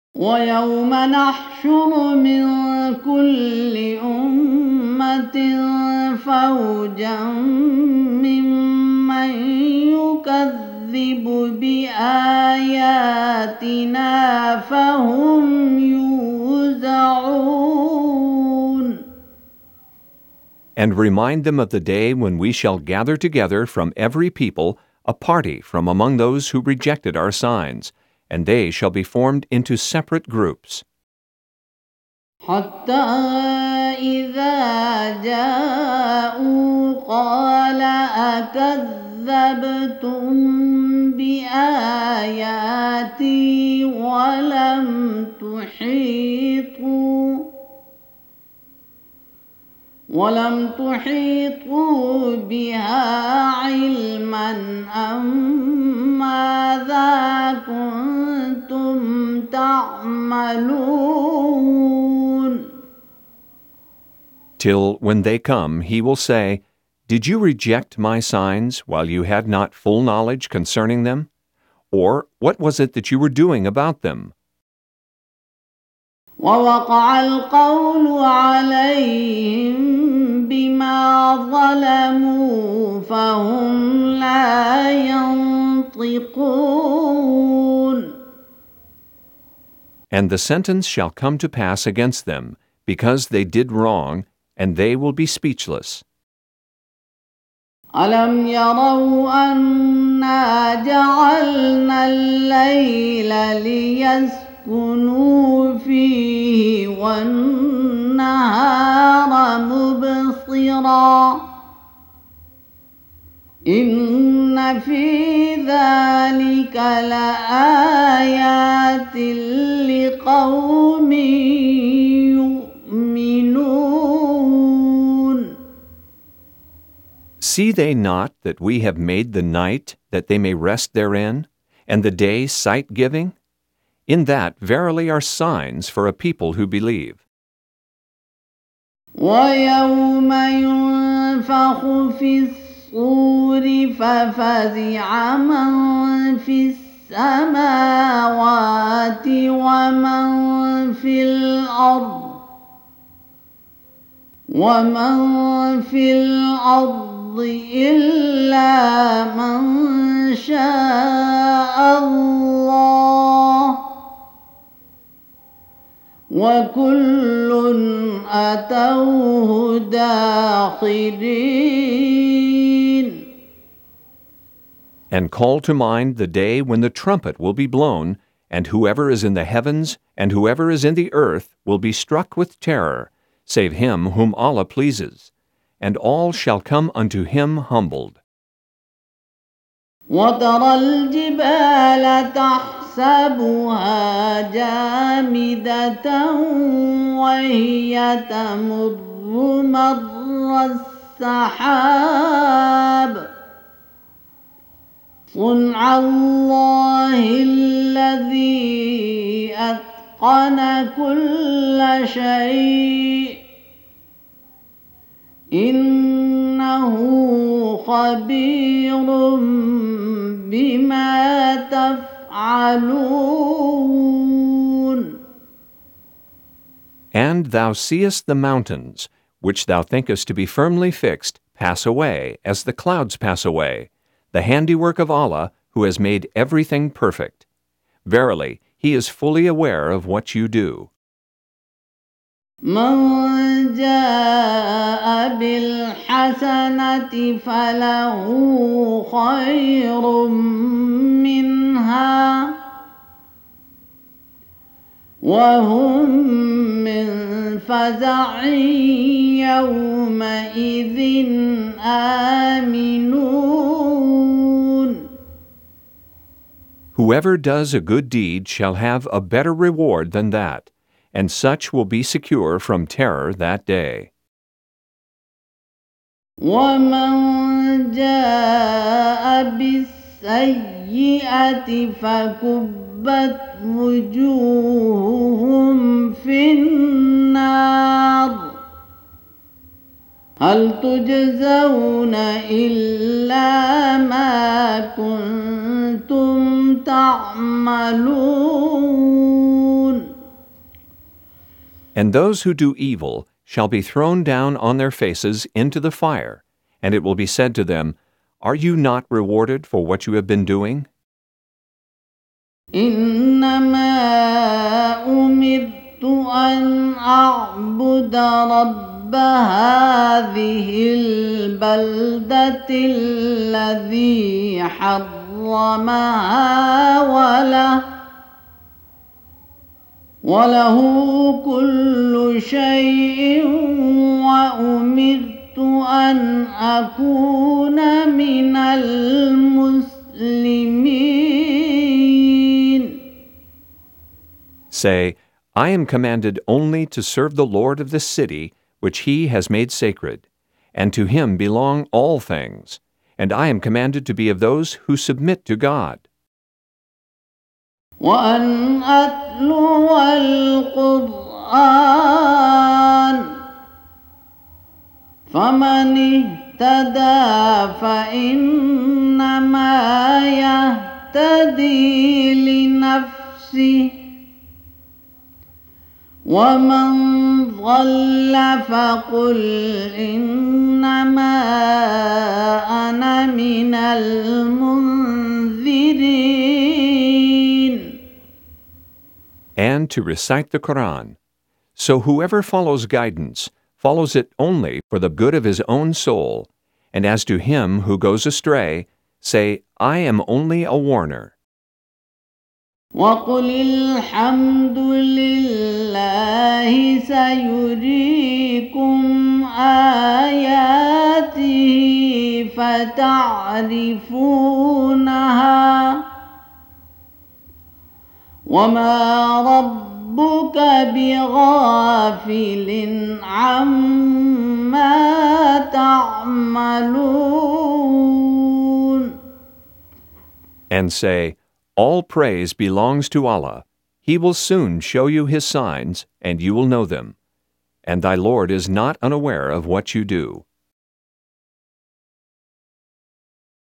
ويوم نحشر من كل أمة فوجا ممن يكذب بآياتنا فهم يوزعون. And remind them of the day when we shall gather together from every people a party from among those who rejected our signs, and they shall be formed into separate groups. حتى إذا جاءوا قال أكذبتم بآياتي ولم تحيطوا بها علما أم ماذا كنتم تعملون. Till when they come, he will say, Did you reject my signs while you had not full knowledge concerning them? Or what was it that you were doing about them? ووقع القول عليهم بما ظلموا فهم لا ينطقون. And the sentence shall come to pass against them, because they did wrong, and they will be speechless. ألم يروا أنا جعلنا الليل ليسكنوا فيه والنهار مبصرا إن في ذلك لآيات لقوم يؤمنون. See they not that we have made the night that they may rest therein, and the day sight-giving? In that verily are signs for a people who believe. ويوم ينفخ في الصور ففزع من في السماوات ومن في الأرض إلا من شاء الله وكل أتوه داخرين. And call to mind the day when the trumpet will be blown, and whoever is in the heavens and whoever is in the earth will be struck with terror, save him whom Allah pleases, and all shall come unto him humbled. وترى الجبال تحسبها جامدة وهي تمر مر السحاب صنع الله الذي أتقن كل شيء إنه خبير بما تفعلون. And thou seest the mountains, which thou thinkest to be firmly fixed, pass away, as the clouds pass away, the handiwork of Allah, who has made everything perfect. Verily, He is fully aware of what you do. من جاء بالحسنة فله خير منها وهم من فزع يومئذ آمنون. Whoever does a good deed shall have a better reward than that, and such will be secure from terror that day. ومن جاء بالسيئة فكبت وجوههم في النار هل تجزون إلا ما كنتم تعملون. And those who do evil shall be thrown down on their faces into the fire, and it will be said to them, Are you not rewarded for what you have been doing? إنما أمرت أن أعبد رب هذه البلدة الذي حرمها وله كل شيء وأمرت أن أكون من المسلمين. Say, I am commanded only to serve the Lord of this city, which he has made sacred, and to him belong all things, and I am commanded to be of those who submit to God. وأن أتلو القرآن فمن اهتدى فإنما يهتدي لنفسه ومن ضل فقل إنما أنا من المنذرين. And to recite the Quran. So whoever follows guidance follows it only for the good of his own soul, and as to him who goes astray, say, I am only a warner. وقل الحمد لله سيريكم آياته فتعرفونها وما ربك بغافل عما تعملون. And say, All praise belongs to Allah. He will soon show you His signs, and you will know them. And thy Lord is not unaware of what you do.